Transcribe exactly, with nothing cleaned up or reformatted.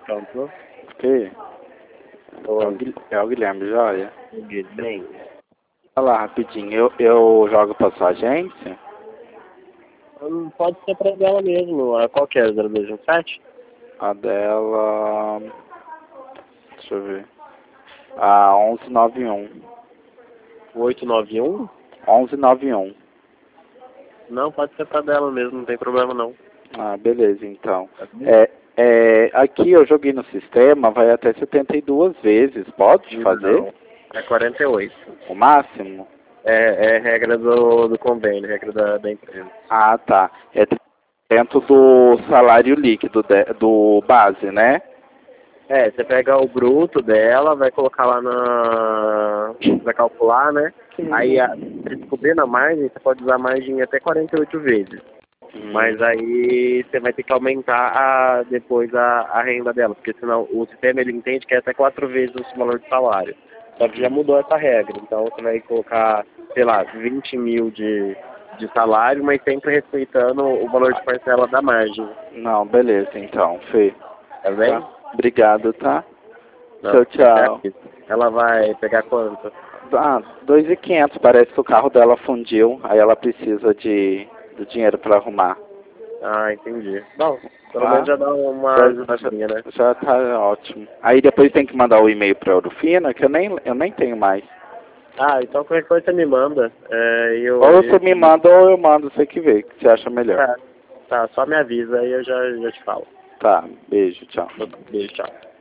Pronto. Que? É o, Oi. Gui- é o Guilherme Joia? Bem. Olha lá, rapidinho. Eu, eu jogo pra sua agência? Hum, Pode ser pra dela mesmo. A qual que é? zero dois um sete? A dela... Deixa eu ver. A onze noventa e um. oito nove um? onze noventa e um. Não, pode ser pra dela mesmo, não tem problema não. Ah, beleza, então. Tá bem? É, é, aqui eu joguei no sistema, vai até setenta e duas vezes. Pode fazer? Não. É quarenta e oito. O máximo? É, é regra do, do convênio, regra da, da empresa. Ah, tá. É dentro do salário líquido de- do base, né? É, você pega o bruto dela, vai colocar lá na... vai calcular, né? Aí, a- se descobrir na margem, você pode usar a margem até quarenta e oito vezes. Mas Hum, aí você vai ter que aumentar a, depois a, a renda dela, porque senão o sistema ele entende que é até quatro vezes o valor do salário. Só que já uhum. mudou essa regra, então você vai colocar, sei lá, vinte mil de, de salário, mas sempre respeitando o valor de parcela da margem, Não, beleza, então, Fê. tá bem? Tá? Obrigado, tá? Não, Tchau, tchau. ela vai pegar quanto? Ah, dois mil e quinhentos, parece que o carro dela fundiu, aí ela precisa de, do dinheiro para arrumar. Ah, entendi. Bom, pelo Tá? menos já dá uma Já, ajudadinha, né? já, já tá ótimo. Aí depois tem que mandar o e-mail para a Eurofina, que eu nem, eu nem tenho mais. Ah, então qualquer coisa você me manda. É, e eu, Ou eu, você me manda ou eu mando, você que vê, que você acha melhor. Tá, tá, só me avisa aí eu já, já te falo. Tá, beijo, tchau. Beijo, tchau.